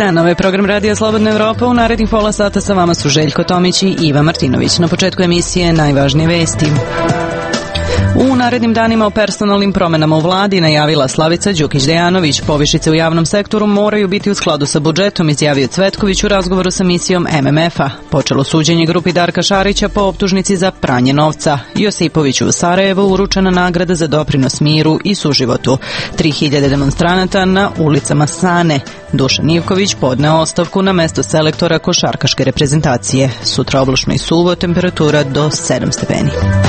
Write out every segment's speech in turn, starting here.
dan, ovo je program Radija Slobodna Evropa. U narednih pola sata sa vama su Željko Tomić i Iva Martinović. Na početku emisije najvažnije vesti. U narednim danima o personalnim promenama u vladi najavila Slavica Đukić-Dejanović. Povišice u javnom sektoru moraju biti u skladu sa budžetom, izjavio Cvetković u razgovoru sa misijom MMF-a. Počelo suđenje grupi Darka Šarića po optužnici za pranje novca. Josipoviću u Sarajevu uručena nagrada za doprinos miru i suživotu. 3000 demonstranata na ulicama Sane. Dušan Ivković podneo ostavku na mesto selektora košarkaške reprezentacije. Sutra oblačno i suvo, temperatura do 7 stepeni.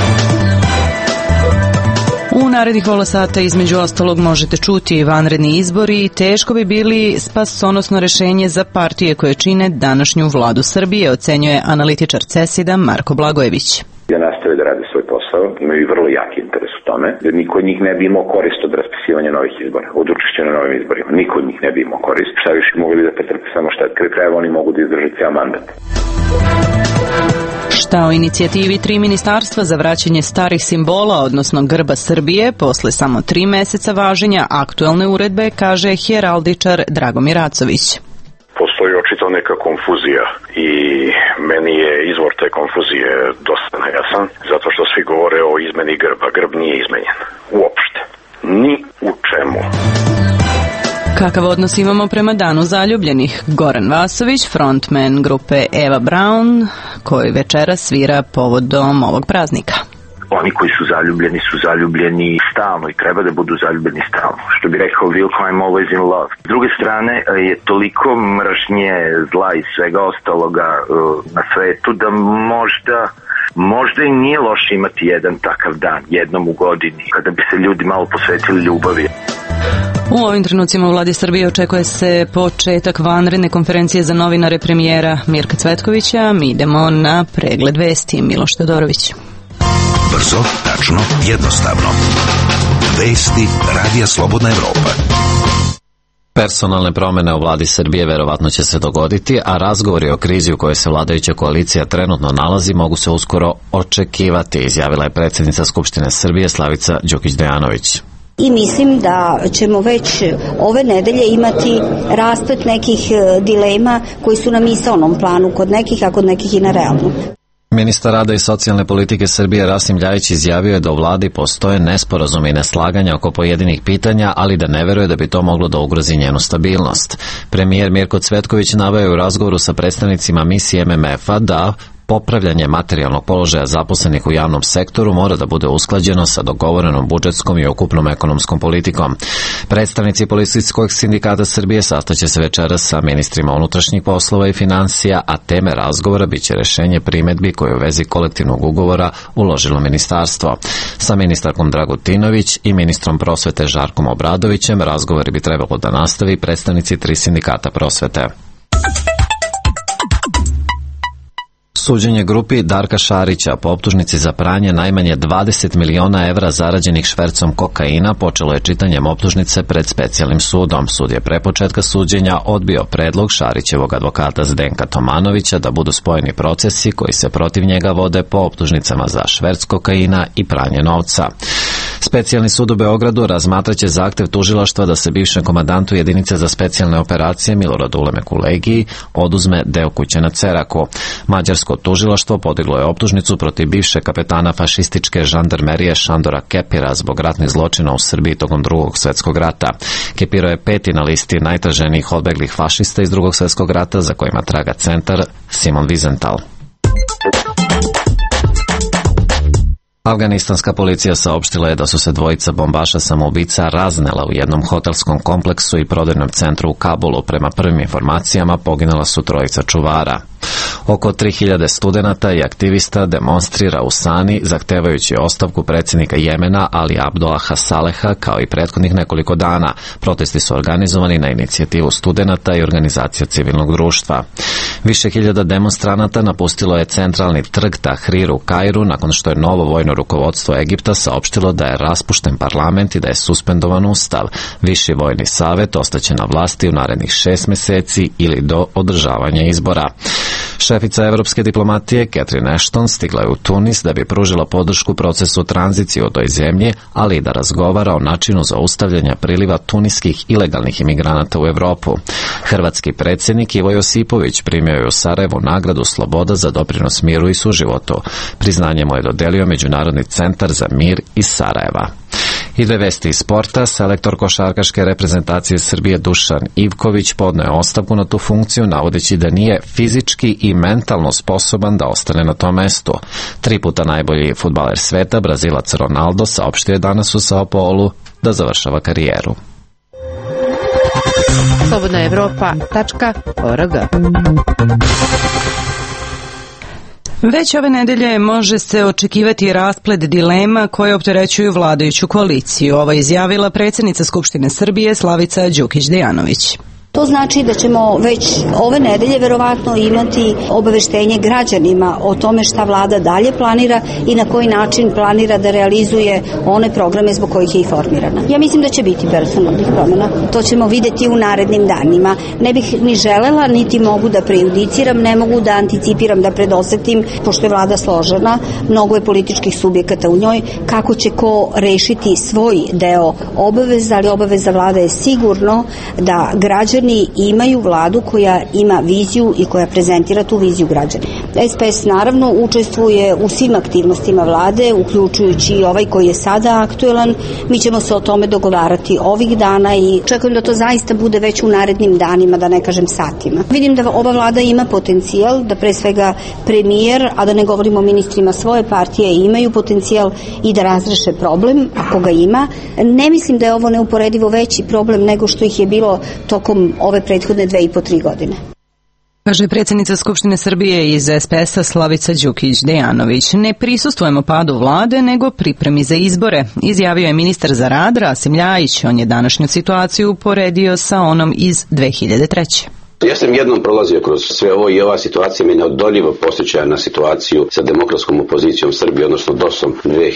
U narednih pola sata između ostalog možete čuti vanredni izbori i teško bi bili spasonosno rešenje za partije koje čine današnju vladu Srbije, ocenjuje analitičar CESID-a Marko Blagojević. Da nastave da rade svoj posao, imaju vrlo jaki interes u tome, da niko od njih ne bi imao korist od raspisivanja novih izbora, od učešća na novim izborima. Niko od njih ne bi imao korist. Šta više mogli da pretrpe samo šta kraj krajeva, oni mogu da izdrže ceo mandat. Šta o inicijativi 3 ministarstva za vraćanje starih simbola, odnosno grba Srbije, posle samo 3 meseca važenja aktuelne uredbe, kaže heraldičar Dragomir Racović. Postoji očito neka konfuzija i meni je izvor te konfuzije dosta nejasan, zato što svi govore o izmeni grba. Grb nije izmenjen. Uopšte. Ni u čemu. Kakav odnos imamo prema Danu zaljubljenih? Goran Vasović, frontman grupe Eva Braun, koji večera svira povodom ovog praznika. Oni koji su zaljubljeni stalno i treba da budu zaljubljeni stalno. Što bi rekao Wilco, I'm always in love. S druge strane, je toliko mržnje, zla i svega ostaloga na svetu da možda i nije loše imati jedan takav dan, jednom u godini, kada bi se ljudi malo posvetili ljubavi. U ovim trenucima u vladi Srbije očekuje se početak vanredne konferencije za novinare premijera Mirka Cvetkovića. Mi idemo na pregled vesti. Miloš Todorović. Brzo, tačno, jednostavno. Vesti Radija Slobodna Evropa. Personalne promene u vladi Srbije verovatno će se dogoditi, a razgovori o krizi u kojoj se vladajuća koalicija trenutno nalazi mogu se uskoro očekivati, izjavila je predsjednica Skupštine Srbije Slavica Đukić-Dejanović. I mislim da ćemo već ove nedelje imati rasplet nekih dilema koji su na misaonom planu kod nekih, a kod nekih i na realnom. Ministar rada i socijalne politike Srbije Rasim Ljajić izjavio je da u vladi postoje nesporazumi i neslaganja oko pojedinih pitanja, ali da ne veruje da bi to moglo da ugrozi njenu stabilnost. Premijer Mirko Cvetković naveo je u razgovoru sa predstavnicima misije MMF-a da popravljanje materijalnog položaja zaposlenih u javnom sektoru mora da bude usklađeno sa dogovorenom budžetskom i ukupnom ekonomskom politikom. Predstavnici Policijskog sindikata Srbije sastaće se večeras sa ministrima unutrašnjih poslova i finansija, a teme razgovora biće rešenje primedbi koje u vezi kolektivnog ugovora uložilo ministarstvo. Sa ministarkom Dragutinović i ministrom prosvete Žarkom Obradovićem razgovori bi trebalo da nastavi predstavnici 3 sindikata prosvete. Suđenje grupi Darka Šarića po optužnici za pranje najmanje 20 miliona evra zarađenih švercom kokaina počelo je čitanjem optužnice pred specijalnim sudom. Sud je pre početka suđenja odbio predlog Šarićevog advokata Zdenka Tomanovića da budu spojeni procesi koji se protiv njega vode po optužnicama za šverc kokaina i pranje novca. Specijalni sud u Beogradu razmatraće zahtev tužilaštva da se bivšem komandantu jedinice za specijalne operacije Miloradu Ulemeku Legiji oduzme deo kuće na Ceraku. Mađarsko tužilaštvo podiglo je optužnicu protiv bivšeg kapetana fašističke žandarmerije Šandora Kepira zbog ratnih zločina u Srbiji tokom Drugog svetskog rata. Kepiro je 5. na listi najtraženijih odbeglih fašista iz Drugog svetskog rata za kojima traga centar Simon Wiesenthal. Afganistanska policija saopštila je da su se dvojica bombaša samoubica raznela u jednom hotelskom kompleksu i prodajnom centru u Kabulu. Prema prvim informacijama poginula su 3 čuvara. Oko 3000 studenata i aktivista demonstrira u Sani zahtevajući ostavku predsjednika Jemena Ali Abdullaha Saleha kao i prethodnih nekoliko dana. Protesti su organizovani na inicijativu studenata i organizacija civilnog društva. Više hiljada demonstranata napustilo je centralni trg Tahrir u Kairu nakon što je novo vojno rukovodstvo Egipta saopštilo da je raspušten parlament i da je suspendovan ustav. Viši vojni savet ostaće na vlasti u narednih 6 meseci ili do održavanja izbora. Šefica evropske diplomatije Catherine Ashton stigla je u Tunis da bi pružila podršku procesu tranzicije u toj zemlji, ali i da razgovara o načinu zaustavljanja priliva tuniskih ilegalnih imigranata u Evropu. Hrvatski predsjednik Ivo Josipović primio je u Sarajevu nagradu Sloboda za doprinos miru i suživotu. Priznanje mu je dodelio Međunarodni centar za mir iz Sarajeva. I dve vesti iz sporta. Selektor košarkaške reprezentacije Srbije Dušan Ivković podneo je ostavku na tu funkciju, navodeći da nije fizički i mentalno sposoban da ostane na tom mestu. 3 puta najbolji fudbaler sveta, Brazilac Ronaldo, saopštio je danas u Sao Paulu da završava karijeru. slobodnaevropa.org. Već ove nedelje može se očekivati rasplet dilema koje opterećuju vladajuću koaliciju. Ovo je izjavila predsjednica Skupštine Srbije Slavica Đukić-Dejanović. To znači da ćemo već ove nedelje verovatno imati obaveštenje građanima o tome šta vlada dalje planira i na koji način planira da realizuje one programe zbog kojih je i formirana. Ja mislim da će biti personalnih promjena. To ćemo videti u narednim danima. Ne bih ni želela, niti mogu da prejudiciram, ne mogu da anticipiram, da predosetim, pošto je vlada složena, mnogo je političkih subjekata u njoj, kako će ko rešiti svoj deo obaveza, ali obaveza vlade je sigurno da građani imaju vladu koja ima viziju i koja prezentira tu viziju građana. SPS naravno učestvuje u svim aktivnostima vlade, uključujući i ovaj koji je sada aktuelan. Mi ćemo se o tome dogovarati ovih dana i čekujem da to zaista bude već u narednim danima, da ne kažem satima. Vidim da ova vlada ima potencijal, da pre svega premijer, a da ne govorimo o ministrima svoje partije, imaju potencijal i da razreše problem, ako ga ima. Ne mislim da je ovo neuporedivo veći problem nego što ih je bilo tokom ove prethodne 2,5-3 godine. Kaže predsjednica Skupštine Srbije iz SPS-a Slavica Đukić-Dejanović. Ne prisustvujemo padu vlade, nego pripremi za izbore, izjavio je ministar za rad Rasim Ljajić. On je današnju situaciju uporedio sa onom iz 2003. Ja sam jednom prolazio kroz sve ovo i ova situacija me neodoljivo posjeća na situaciju sa demokratskom opozicijom Srbije, odnosno DOS-om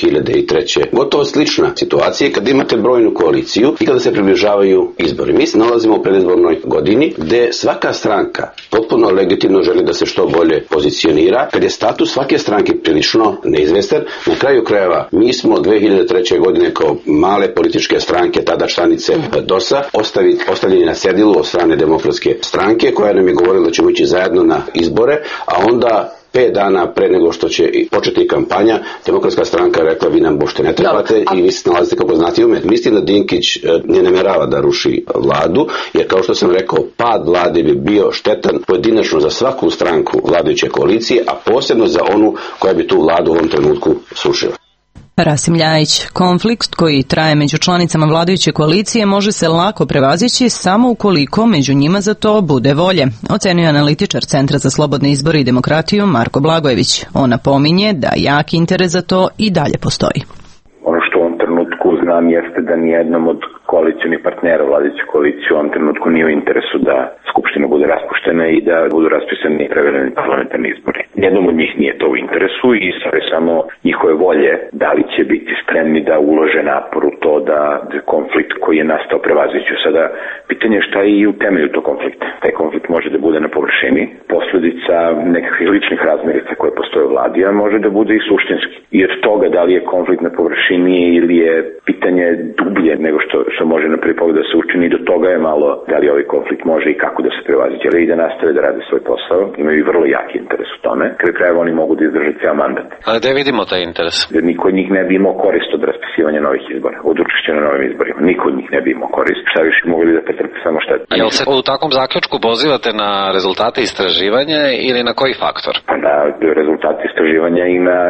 2003. Gotovo slična situacija kad imate brojnu koaliciju i kada se približavaju izbori. Mi se nalazimo u predizbornoj godini gdje svaka stranka potpuno legitimno želi da se što bolje pozicionira. Kad je status svake stranke prilično neizvestan, na kraju krajeva mi smo 2003. godine kao male političke stranke, tada članice DOS-a, ostavljeni na cedilu od strane demokratske stranke koja nam je govorila da ćemo ići zajedno na izbore, a onda 5 dana pre nego što će početi kampanja, demokratska stranka rekla vi nam bošte ne trebate i vi se nalazite kao poznati umet. Mislim da Dinkić ne namerava da ruši vladu, jer kao što sam rekao, pad vlade bi bio štetan pojedinačno za svaku stranku vladajuće koalicije, a posebno za onu koja bi tu vladu u ovom trenutku srušila. Rasim Ljajić. Konflikt koji traje među članicama vladajuće koalicije može se lako prevazići samo ukoliko među njima za to bude volje, ocenio je analitičar Centra za slobodne izbore i demokratiju Marko Blagojević. On napominje da jak interes za to i dalje postoji. Ono što u ovom trenutku znam jeste da nijednom od koalicijnih partnera vladajuće koalicije u ovom trenutku nije u interesu da Skupština bude raspuštena i da budu raspisani prevremeni parlamentarni izbori. Nijednom od njih nije to u interesu i sad je samo njihove volje da li će biti spremni da ulože napor u to da konflikt koji je nastao prevaziđu. Sada pitanje je šta je i u temelju tog konflikta. Taj konflikt može da bude na površini, posljedica nekakvih ličnih razmirica koje postoje u vladi, a može da bude i suštinski. I od toga da li je konflikt na površini ili je pitanje dublje nego što može na prvi pogled da se učini, do toga je malo da li ovaj konflikt može i kako da se prevaziđe, ali i da nastave da rade svoj posao. Imaju vrlo jaki interes u tome. Kraj krajeva oni mogu da izdrže ceo mandat. A gde vidimo taj interes? Jer niko od njih ne bi imao korist od raspisivanja novih izbora, od učešća na novim izborima. Niko od njih ne bi imao korist. Šta više mogli da pretrpe samo štetu. Jel se u takvom zaključku pozivate na rezultate istraživanja ili na koji faktor? Pa na rezultate istraživanja i na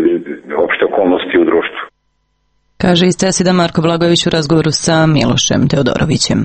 opšte okolnosti u društvu. Kaže iz CESID-a Marko Blagojević u razgovoru sa Milošem Teodorovićem.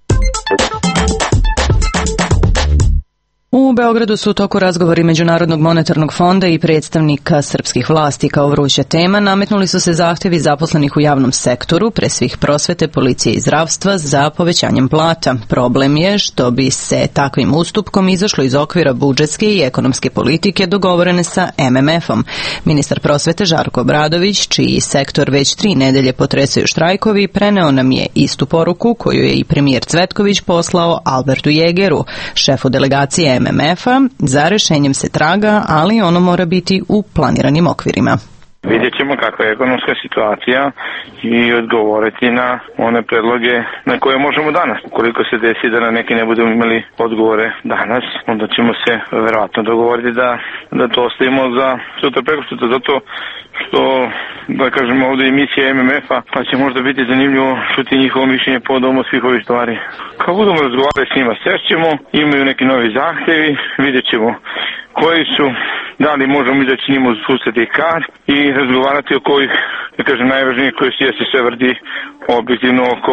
U Beogradu su u toku razgovori Međunarodnog monetarnog fonda i predstavnika srpskih vlasti. Kao vruća tema nametnuli su se zahtjevi zaposlenih u javnom sektoru, pre svih prosvete, policije i zdravstva, za povećanjem plata. Problem je što bi se takvim ustupkom izašlo iz okvira budžetske i ekonomske politike dogovorene sa MMF-om. Ministar prosvete Žarko Obradović, čiji sektor već 3 nedelje potresaju štrajkovi, preneo nam je istu poruku koju je i premijer Cvetković poslao Albertu Jegeru, šefu delegacije MMF-a, za rešenjem se traga, ali ono mora biti u planiranim okvirima. Vidjet ćemo kakva je ekonomska situacija i odgovoriti na one predloge na koje možemo danas. Ukoliko se desi da na neki ne budemo imali odgovore danas, onda ćemo se verovatno dogovoriti da to ostavimo za sutra prekosutra, zato što, da kažemo, ovde emisija MMF-a, pa će možda biti zanimljivo čuti njihovo mišljenje povodom svih ovih stvari. Kad budemo razgovarali s njima, sešćemo, imaju neki novi zahtevi, vidjet ćemo koji su, da li možemo izaći njima uz susret i kad i razgovarati o kojih, da kažem, najvažnije koji se sve vrdi objektivno oko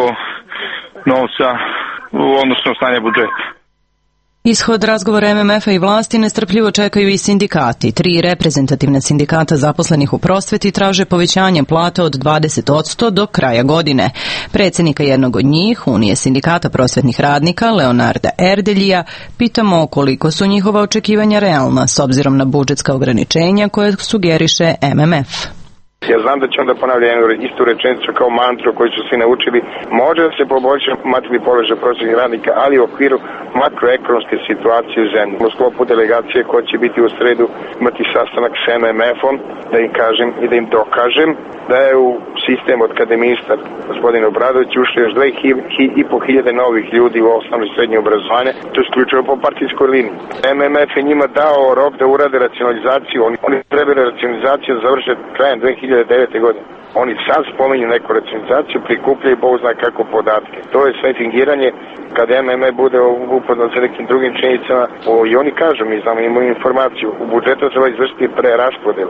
novca u odnosno stanja budžeta. Ishod razgovora MMF-a i vlasti nestrpljivo čekaju i sindikati. 3 reprezentativna sindikata zaposlenih u prosveti traže povećanje plata od 20% do kraja godine. Predsjednika jednog od njih, Unije sindikata prosvetnih radnika, Leonarda Erdeljija, pitamo koliko su njihova očekivanja realna s obzirom na budžetska ograničenja koje sugeriše MMF. Ja znam da će onda ponavlja istu rečenicu kao mantru koju su svi naučili. Može da se poboljša materijalni položaj prosvetnih radnika, ali u okviru makroekonomske situacije u zemlji. U sklopu delegacije koja će biti u sredu imati sastanak s MMF-om, da im kažem i da im dokažem da je u sistem od kada je ministar gospodin Obradović ušli još 2.500 novih ljudi u osnovno i srednje obrazovanje, to je isključivo po partijskoj liniji. MMF je njima dao rok da urade racionalizaciju, oni trebali racionalizaciju da završe krajem 2009. godine. Oni sad spominju neku racionalizaciju, prikupljaju Bog zna kako podatke. To je sve fingiranje. Kada MMF bude upoznat sa nekim drugim činjenicama, i oni kažu, mi znamo, imamo informaciju, u budžetu treba izvršiti preraspodelu.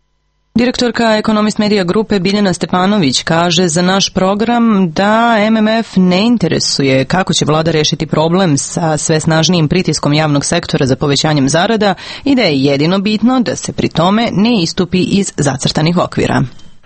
Direktorka Ekonomist Medija grupe Biljana Stepanović kaže za naš program da MMF ne interesuje kako će vlada rešiti problem sa sve snažnijim pritiskom javnog sektora za povećanjem zarada i da je jedino bitno da se pri tome ne istupi iz zacrtanih okvira.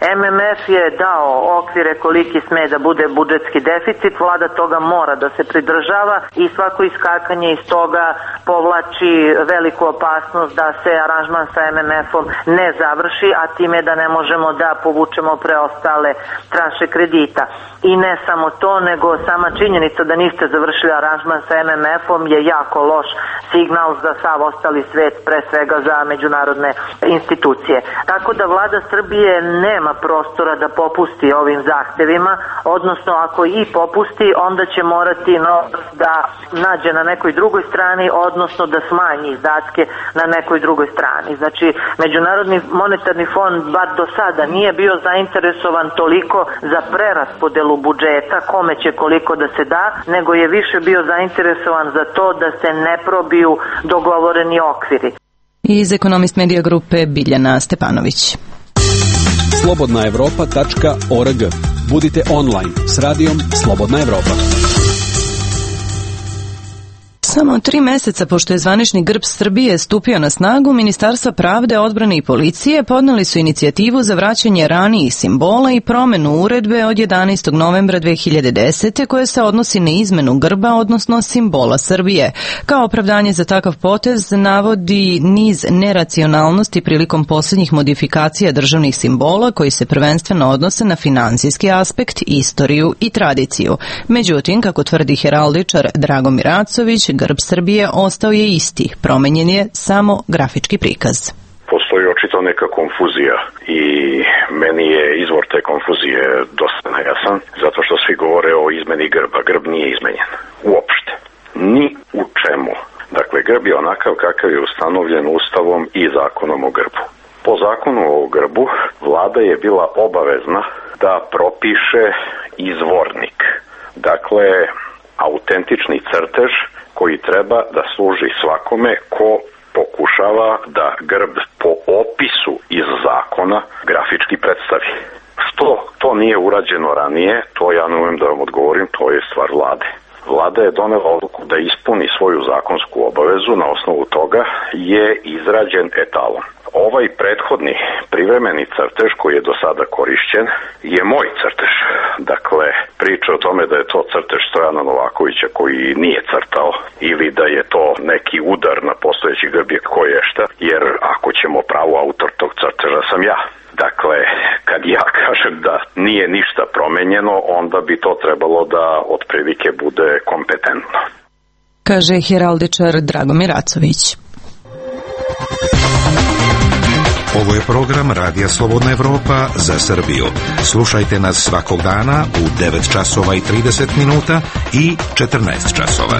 MMF je dao okvire koliki sme da bude budžetski deficit, vlada toga mora da se pridržava i svako iskakanje iz toga povlači veliku opasnost da se aranžman sa MMF-om ne završi, a time da ne možemo da povučemo preostale tranše kredita. I ne samo to, nego sama činjenica da niste završili aranžman sa MMF-om je jako loš signal za sav ostali svet, pre svega za međunarodne institucije. Tako da vlada Srbije nema prostora da popusti ovim zahtevima, odnosno ako i popusti, onda će morati da nađe na nekoj drugoj strani, odnosno da smanji izdatke na nekoj drugoj strani. Znači, Međunarodni monetarni fond bar do sada nije bio zainteresovan toliko za preraspodelu budžeta, kome će koliko da se da, nego je više bio zainteresovan za to da se ne probiju dogovoreni okviri. Iz Ekonomist Medija grupe Biljana Stepanović. slobodnaevropa.org. Budite online s radijom Slobodna Evropa. Samo 3 meseca pošto je zvanični grb Srbije stupio na snagu, Ministarstva pravde, odbrane i policije podneli su inicijativu za vraćanje ranijih simbola i promenu uredbe od 11. novembra 2010. koje se odnosi na izmenu grba, odnosno simbola Srbije. Kao opravdanje za takav potez navodi niz neracionalnosti prilikom posljednjih modifikacija državnih simbola koji se prvenstveno odnose na finansijski aspekt, istoriju i tradiciju. Međutim, kako tvrdi heraldičar Dragomir Racović, grb Srbije ostao je isti, promenjen je samo grafički prikaz. Postoji očito neka konfuzija i meni je izvor te konfuzije dosta nejasan, zato što svi govore o izmeni grba. Grb nije izmenjen. Uopšte. Ni u čemu. Dakle, grb je onakav kakav je ustanovljen Ustavom i zakonom o grbu. Po zakonu o grbu, vlada je bila obavezna da propiše izvornik. Dakle, autentični crtež koji treba da služi svakome ko pokušava da grb po opisu iz zakona grafički predstavi. Što to nije urađeno ranije, to ja ne umem da vam odgovorim, to je stvar vlade. Vlada je donela odluku da ispuni svoju zakonsku obavezu, na osnovu toga je izrađen etalon. Ovaj prethodni privremeni crtež koji je do sada korišćen je moj crtež. Dakle, priča o tome da je to crtež Stojana Novakovića koji nije crtao ili da je to neki udar na postojeći grb je koješta, jer ako ćemo pravo autor tog crteža sam ja. Dakle, kad ja kažem da nije ništa promenjeno, onda bi to trebalo da otprilike bude kompetentno. kaže heraldičar Dragomir Acović. Ovo je program Radija Slobodna Evropa za Srbiju. Slušajte nas svakog dana u 9 časova i 30 minuta i 14 časova.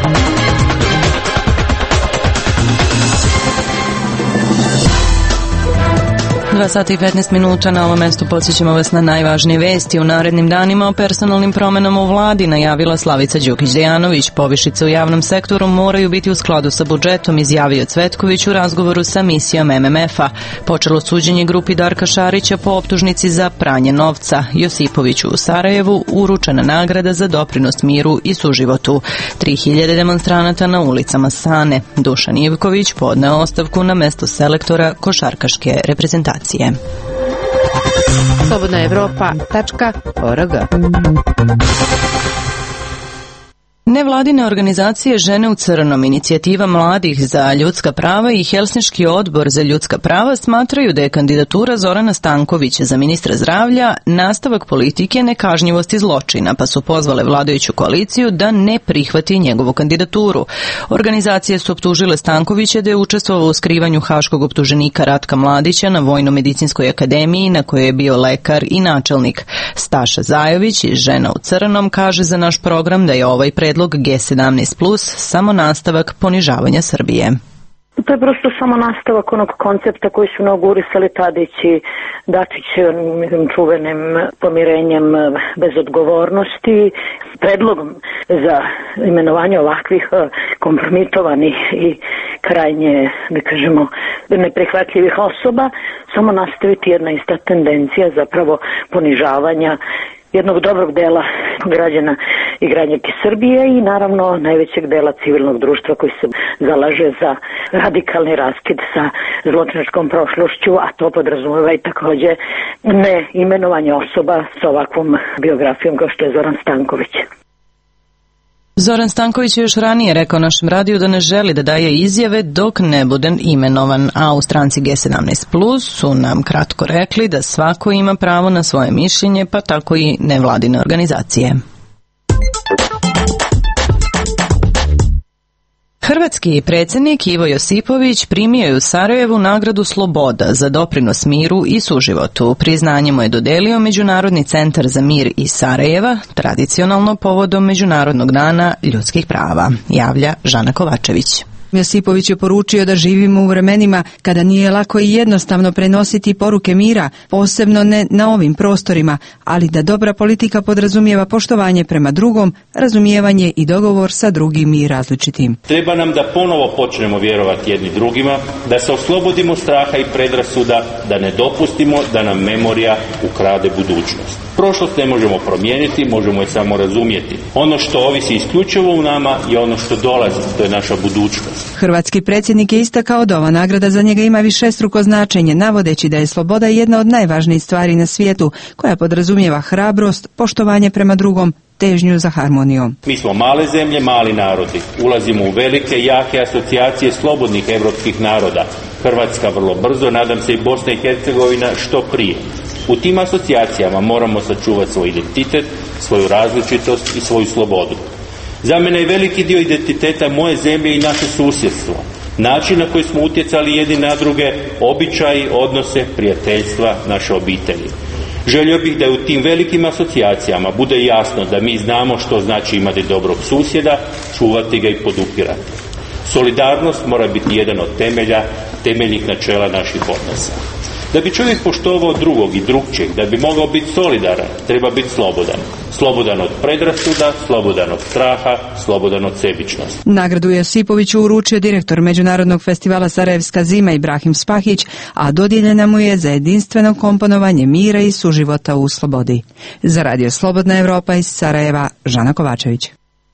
2 sata i 15 minuta na ovom mestu podsjećamo vas na najvažnije vesti. U narednim danima o personalnim promenama u vladi najavila Slavica Đukić-Dejanović. Povišice u javnom sektoru moraju biti u skladu sa budžetom, izjavio Cvetković u razgovoru sa misijom MMF-a. Počelo suđenje grupi Darka Šarića po optužnici za pranje novca. Josipoviću u Sarajevu uručena nagrada za doprinos miru i suživotu. 3000 demonstranata na ulicama Sane. Dušan Ivković podneo ostavku na mesto selektora košarkaške reprezentacije. slobodnaevropa.org. Nevladine organizacije Žene u crnom, Inicijativa mladih za ljudska prava i Helsinški odbor za ljudska prava smatraju da je kandidatura Zorana Stankovića za ministra zdravlja nastavak politike nekažnjivosti zločina, pa su pozvale vladajuću koaliciju da ne prihvati njegovu kandidaturu. Organizacije su optužile Stankovića da je učestvovao u skrivanju haškog optuženika Ratka Mladića na Vojno-medicinskoj akademiji na kojoj je bio lekar i načelnik. Staša Zajović iz Žena u crnom kaže za naš program da je ovaj predlog G17+ samo nastavak ponižavanja Srbije. To je prosto samo nastavak onog koncepta koji su inaugurisali Tadić i Dačić čuvenim pomirenjem bez odgovornosti. Predlogom za imenovanje ovakvih kompromitovanih i krajnje, da kažemo, neprihvatljivih osoba, samo nastaviti jedna ista tendencija zapravo ponižavanja jednog dobrog dela građana i građanki Srbije i naravno najvećeg dela civilnog društva koji se zalaže za radikalni raskid sa zločinačkom prošlošću, a to podrazumeva i takođe ne imenovanje osoba sa ovakvom biografijom kao što je Zoran Stanković. Zoran Stanković je još ranije rekao našem radiju da ne želi da daje izjave dok ne bude imenovan, a u stranci G17+ su nam kratko rekli da svako ima pravo na svoje mišljenje, pa tako i nevladine organizacije. Hrvatski predsjednik Ivo Josipović primio je u Sarajevu nagradu Sloboda za doprinos miru i suživotu. Priznanje mu je dodelio Međunarodni centar za mir iz Sarajeva, tradicionalno povodom Međunarodnog dana ljudskih prava, javlja Žana Kovačević. Josipović je poručio da živimo u vremenima kada nije lako i jednostavno prenositi poruke mira, posebno ne na ovim prostorima, ali da dobra politika podrazumijeva poštovanje prema drugom, razumijevanje i dogovor sa drugim i različitim. Treba nam da ponovo počnemo vjerovati jedni drugima, da se oslobodimo straha i predrasuda, da ne dopustimo da nam memorija ukrade budućnost. Prošlost ne možemo promijeniti, možemo je samo razumjeti. Ono što ovisi isključivo u nama je ono što dolazi, to je naša budućnost. Hrvatski predsjednik je istakao da ova nagrada za njega ima višestruko značenje, navodeći da je sloboda jedna od najvažnijih stvari na svijetu, koja podrazumijeva hrabrost, poštovanje prema drugom, težnju za harmonijom. Mi smo male zemlje, mali narodi. Ulazimo u velike, jake asocijacije slobodnih evropskih naroda. Hrvatska vrlo brzo, nadam se i Bosna i Hercegovina što prije. U tim asocijacijama moramo sačuvati svoj identitet, svoju različitost i svoju slobodu. Za mene je veliki dio identiteta moje zemlje i naše susjedstvo. Način na koji smo utjecali jedni na druge, običaji, odnose, prijateljstva, naše obitelji. Želio bih da u tim velikim asocijacijama bude jasno da mi znamo što znači imati dobrog susjeda, čuvati ga i podupirati. Solidarnost mora biti jedan od temeljnih načela naših odnosa. Da bi čovjek poštovao drugog i drugčijeg, da bi mogao biti solidaran, treba biti slobodan. Slobodan od predrasuda, slobodan od straha, slobodan od sebičnosti. Nagradu Josipoviću uručio direktor Međunarodnog festivala Sarajevska zima Ibrahim Spahić, a dodijeljena mu je za jedinstveno komponovanje mira i suživota u slobodi. Za Radio Slobodna Evropa iz Sarajeva, Žana Kovačević.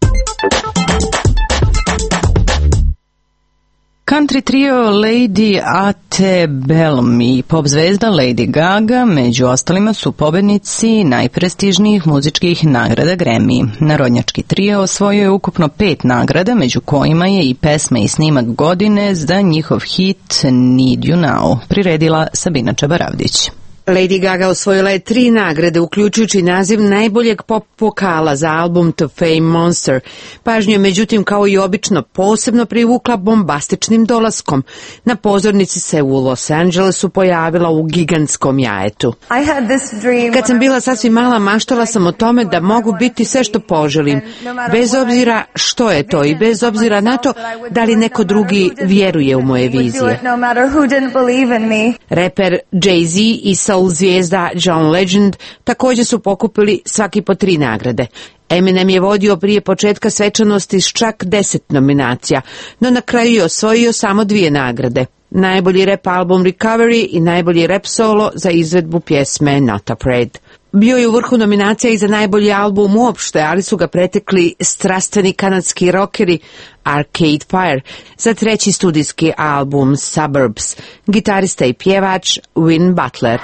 Country trio Lady Antebellum i pop zvezda Lady Gaga među ostalima su pobednici najprestižnijih muzičkih nagrada Grammy. Narodnjački trio osvojio je ukupno 5 nagrada, među kojima je i pesma i snimak godine za njihov hit Need You Now, priredila Sabina Čabaravdić. Lady Gaga osvojila je 3 nagrade, uključujući naziv najboljeg pop vokala za album To Fame Monster. Pažnju je međutim, kao i obično, posebno privukla bombastičnim dolaskom. Na pozornici se u Los Angelesu pojavila u gigantskom jajetu. Kad sam bila sasvim mala, maštala sam o tome da mogu biti sve što poželim, bez obzira što je to i bez obzira na to da li neko drugi vjeruje u moje vizije. Reper Jay-Z i soul zvijezda John Legend također su pokupili svaki po 3 nagrade. Eminem je vodio prije početka svečanosti s čak 10 nominacija, no na kraju je osvojio samo 2 nagrade. Najbolji rap album Recovery i najbolji rap solo za izvedbu pjesme Not Afraid. Bio je u vrhu nominacija i za najbolji album uopšte, ali su ga pretekli strastveni kanadski rockeri Arcade Fire, za 3. studijski album Suburbs, gitarista i pjevač Win Butler.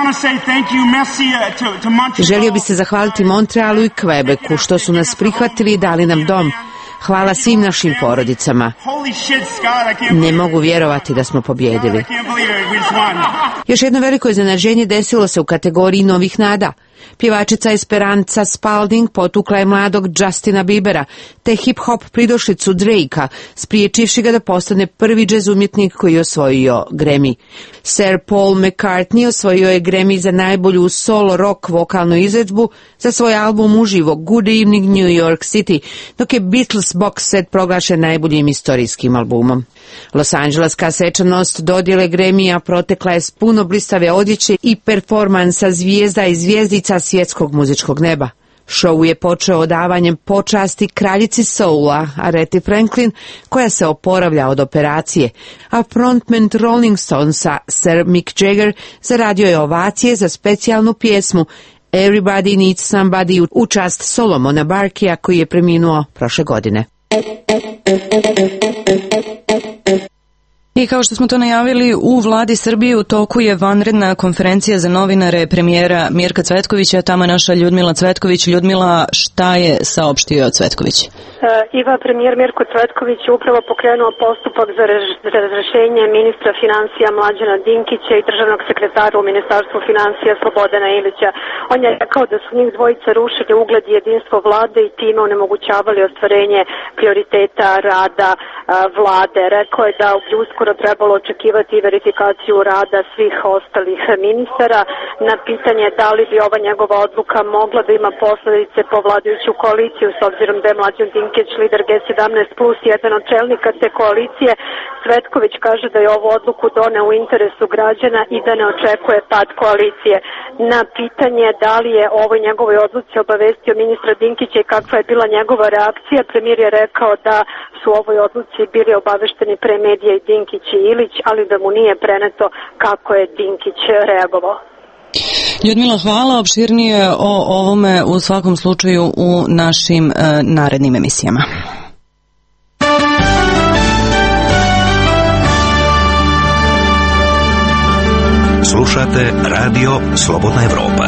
Želio bi se zahvaliti Montrealu i Quebecu što su nas prihvatili i dali nam dom. Hvala svim našim porodicama. Ne mogu vjerovati da smo pobjedili. Još jedno veliko iznenađenje desilo se u kategoriji novih nada. Pjevačica Esperanza Spalding potukla je mladog Justina Biebera, te hip-hop pridošlicu Drakea, spriječivši ga da postane prvi džez umjetnik koji je osvojio Grammy. Sir Paul McCartney osvojio je Grammy za najbolju solo rock vokalnu izvedbu za svoj album uživo Good Evening New York City, dok je Beatles box set proglašen najboljim istorijskim albumom. Los Angeleska svečanost dodjele Grammya protekla je s puno blistave odjeće i performansa zvijezda i zvijezdica svjetskog muzičkog neba. Show je počeo odavanjem počasti kraljici soula, Aretha Franklin, koja se oporavlja od operacije, a frontman Rolling Stonesa, Sir Mick Jagger, zaradio je ovacije za specijalnu pjesmu Everybody Needs Somebody u čast Solomona Barkija, koji je preminuo prošle godine. I kao što smo to najavili, u vladi Srbije u toku je vanredna konferencija za novinare premijera Mirka Cvetkovića. Tamo je naša Ljudmila Cvetković. Ljudmila, šta je saopštio Cvetković? Premijer Mirko Cvetković je upravo pokrenuo postupak za razrešenje ministra financija Mlađana Dinkića i državnog sekretara u Ministarstvu financija Slobodana Ilića. On je rekao da su njih dvojica rušili ugled i jedinstvo vlade i time onemogućavali ostvarenje prioriteta rada vlade. Rekao je da bi uskoro trebalo očekivati verifikaciju rada svih ostalih ministara. Na pitanje da li bi ova njegova odluka mogla da ima posledice po vladajuću koaliciju, s obzirom da je Mlađan Dinkić lider G17 plus jedan od čelnika te koalicije, Cvetković kaže da je ovu odluku doneo u interesu građana i da ne očekuje pad koalicije. Na pitanje da li je ovoj njegovoj odluci obavestio ministra Dinkića i kakva je bila njegova reakcija, premijer je rekao da su u ovoj odluci bili obavešteni pre medija i Dinkić i Ilić, ali da mu nije preneto kako je Dinkić reagovao. Ljudmila, hvala. Opširnije o ovome u svakom slučaju u našim narednim emisijama. Slušate Radio Slobodna Evropa.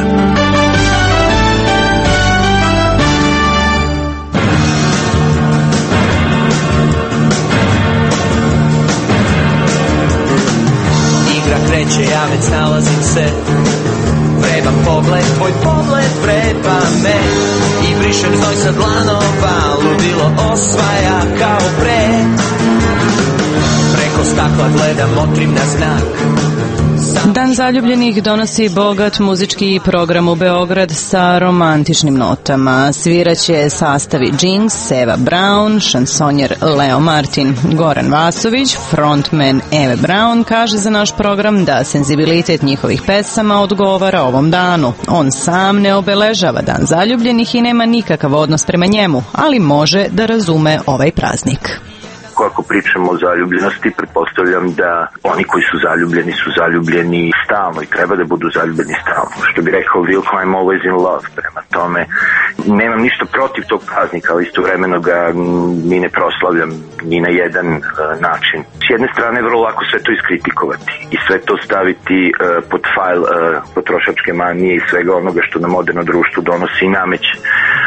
Igra kreće, ja već nalazim se. Vreba pogled, tvoj pogled vreba me. I brišem znoj sa dlanova, ludilo osvaja kao pre. Preko stakla gledam, motrim na znak. Dan zaljubljenih donosi bogat muzički program u Beograd sa romantičnim notama. Sviraće sastavi Jinx, Eva Brown, šansonjer Leo Martin. Goran Vasović, frontman Eve Brown, kaže za naš program da senzibilitet njihovih pesama odgovara ovom danu. On sam ne obeležava Dan zaljubljenih i nema nikakav odnos prema njemu, ali može da razume ovaj praznik. Ako pričamo o zaljubljenosti, pretpostavljam da oni koji su zaljubljeni stalno i treba da budu zaljubljeni stalno. Što bi rekao Wilco, I'm always in love. Prema tome, nemam ništa protiv tog praznika, ali istovremeno ga ni ne proslavljam ni na jedan način. S jedne strane, vrlo lako sve to iskritikovati i sve to staviti pod fajl potrošačke manije i svega onoga što nam moderno društvo donosi i nameće.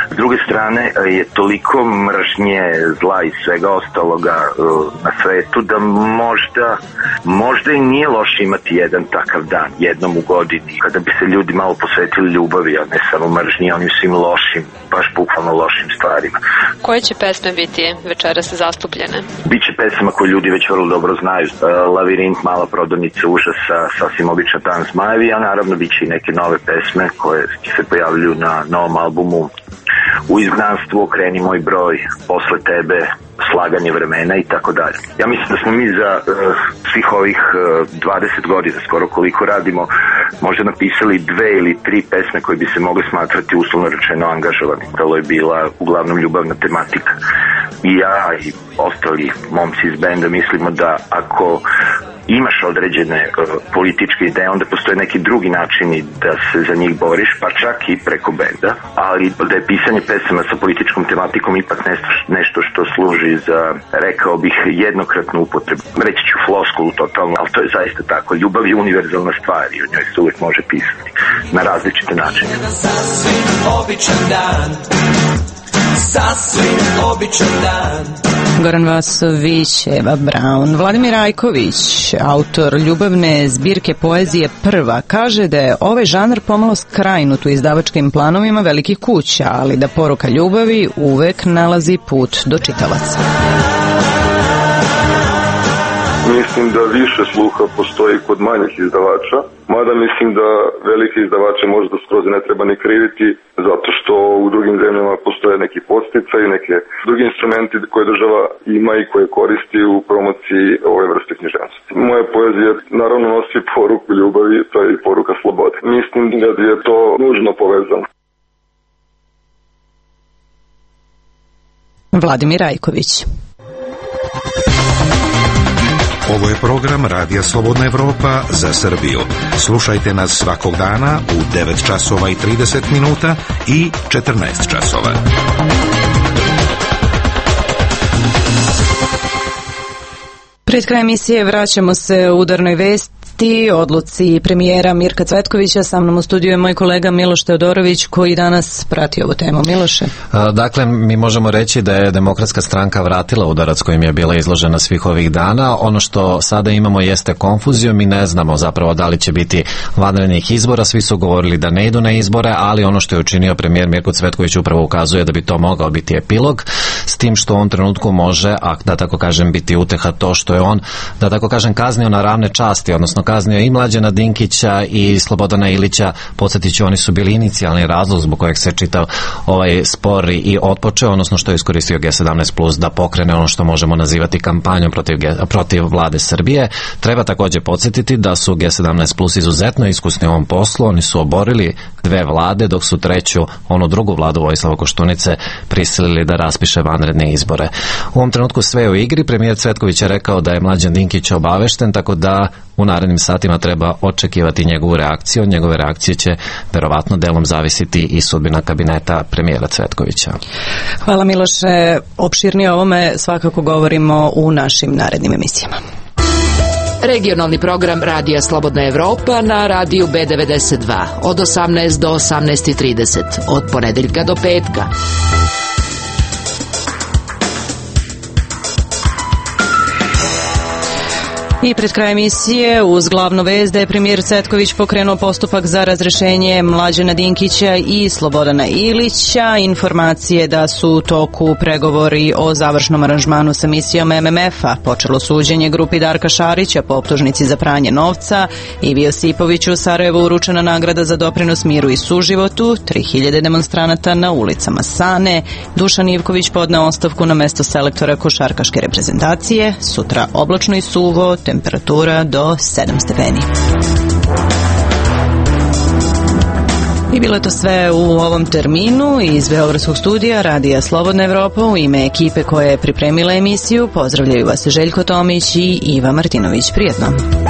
S druge strane je toliko mržnje, zla i svega ostaloga na svetu da možda i nije loše imati jedan takav dan, jednom u godini, kada bi se ljudi malo posvetili ljubavi, a ne samo mržnji, onim svim lošim, baš bukvalno lošim stvarima. Koje će pesme biti večeras zastupljene? Biće pesama koje ljudi već vrlo dobro znaju. Lavirint, Mala prodavnica užasa, Sasvim običan dan zmajevi, a naravno biće i neke nove pesme koje se pojavljuju na novom albumu U izgnanstvu, Okreni moj broj, Posle tebe, Slaganje vremena i tako dalje. Ja mislim da smo mi za svih ovih 20 godina, skoro koliko radimo, možda napisali 2 ili 3 pesme koje bi se mogle smatrati uslovno rečeno angažovani. Prvo je bila uglavnom ljubavna tematika. I ja i ostali momci iz benda mislimo da ako imaš određene političke ideje, onda postoje neki drugi načini da se za njih boriš, pa čak i preko benda, ali da je pisanje pesama sa političkom tematikom ipak nešto što služi za, rekao bih, jednokratnu upotrebu. Reći ću floskulu totalno, ali to je zaista tako. Ljubav je univerzalna stvar i o njoj se uvijek može pisati na različite načine. Sasvim običan dan, sasvim običan dan. Goran Vasović, Eva Braun. Vladimir Ajković, autor ljubavne zbirke poezije Prva, kaže da je ovaj žanr pomalo skrajnut u izdavačkim planovima velikih kuća, ali da poruka ljubavi uvek nalazi put do čitalaca. Mislim da više sluha postoji kod manjih izdavača, mada mislim da velike izdavače možda skroz ne treba ni kriviti, zato što u drugim zemljama postoje neki podsticaj, neke drugi instrumenti koje država ima i koje koristi u promociji ove vrste književnosti. Moja poezija naravno nosi poruku ljubavi, to je i poruka slobode. Mislim da je to nužno povezano. Vladimir Ajković. Ovo je program Radija Slobodna Evropa za Srbiju. Slušajte nas svakog dana u 9 časova i 30 minuta i 14 časova. Pred kraj emisije vraćamo se u udarnoj vesti, odluci premijera Mirka Cvetkovića. Sa mnom u studiju je moj kolega Miloš Teodorović koji danas prati ovu temu. Miloše? Dakle, mi možemo reći da je Demokratska stranka vratila udarac kojim je bila izložena svih ovih dana. Ono što sada imamo jeste konfuziju. Mi ne znamo zapravo da li će biti vanrednih izbora. Svi su govorili da ne idu na izbore, ali ono što je učinio premijer Mirko Cvetković upravo ukazuje da bi to mogao biti epilog, s tim što u ovom trenutku može, a da tako kažem, biti uteha to što je on, da tako kažem, kaznio na ravne časti, odnosno kaznio i Mlađana Dinkića i Slobodana Ilića. Podsjetit ću, oni su bili inicijalni razlog zbog kojeg se čitav ovaj spor i otpočeo, odnosno što je iskoristio G17+ da pokrene ono što možemo nazivati kampanjom protiv vlade Srbije. Treba također podsjetiti da su G17+ izuzetno iskusni u ovom poslu. Oni su oborili 2 vlade, dok su treću, onu drugu vladu Vojislava Koštunice, prisilili da raspiše vanredne izbore. U ovom trenutku sve je u igri. Premijer Cvetković je rekao da je Mlađan Dinkić obavešten, tako da u narednim satima treba očekivati njegovu reakciju. Od njegove reakcije će verovatno delom zavisiti i sudbina kabineta premijera Cvetkovića. Hvala Miloše. Opširnije o ovome svakako govorimo u našim narednim emisijama. Regionalni program Radija Slobodna Evropa na radiju B92 od 18 do 18:30 od ponedeljka do petka. I pred krajem emisije uz glavnu vest da je premijer Cvetković pokrenuo postupak za razrešenje Mlađana Dinkića i Slobodana Ilića. Informacije da su u toku pregovori o završnom aranžmanu sa misijom MMF-a. Počelo suđenje grupi Darka Šarića po optužnici za pranje novca. Ivi Josipoviću u Sarajevu uručena nagrada za doprinos miru i suživotu. 3000 demonstranata na ulicama Sane. Dušan Ivković podneo ostavku na mesto selektora košarkaške reprezentacije. Sutra oblačno i suvo, temperatura do 7 stepeni. I bilo je to sve u ovom terminu iz Beogradskog studija Radija Slobodna Evropa. U ime ekipe koja je pripremila emisiju pozdravljaju vas Željko Tomić i Iva Martinović. Prijetno.